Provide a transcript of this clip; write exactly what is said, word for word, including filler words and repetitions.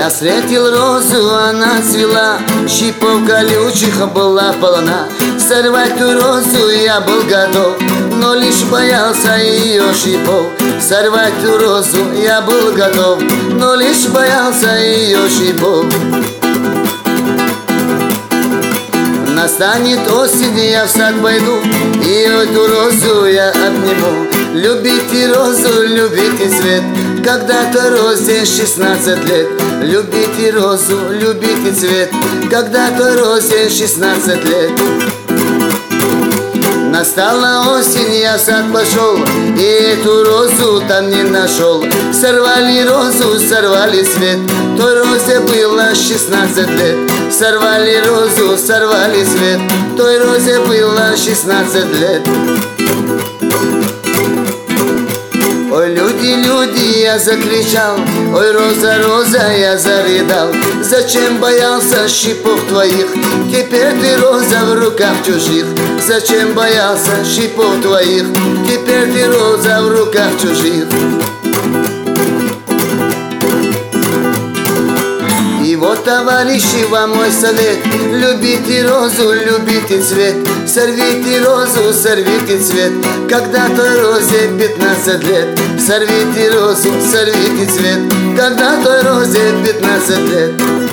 Я встретил розу, она цвела, щипов колючих была полна. Сорвать ту розу я был готов, но лишь боялся ее шипов. Сорвать ту розу я был готов, но лишь боялся ее шипов. Настанет осень, я в сад пойду, и эту розу я обниму. Любите розу, любите цвет, когда-то розе шестнадцать лет. Любите розу, любите цвет, когда-то розе шестнадцать лет. Настала осень, я в сад пошел, и эту розу там не нашел. Сорвали розу, сорвали цвет, той розе было шестнадцать лет. Сорвали розу, сорвали цвет, той розе было шестнадцать лет. Ой, люди, люди, я закричал, ой, роза, роза, я зарыдал. Зачем боялся шипов твоих, теперь ты роза в руках чужих. Зачем боялся шипов твоих, теперь ты роза в руках чужих. И вот, товарищи, вам мой совет: любите розу, любите цвет. Сорвите розу, сорвите цвет, когда-то розе пятнадцать лет. Сорвите розу, сорвите цвет, когда-то розе пятнадцать лет.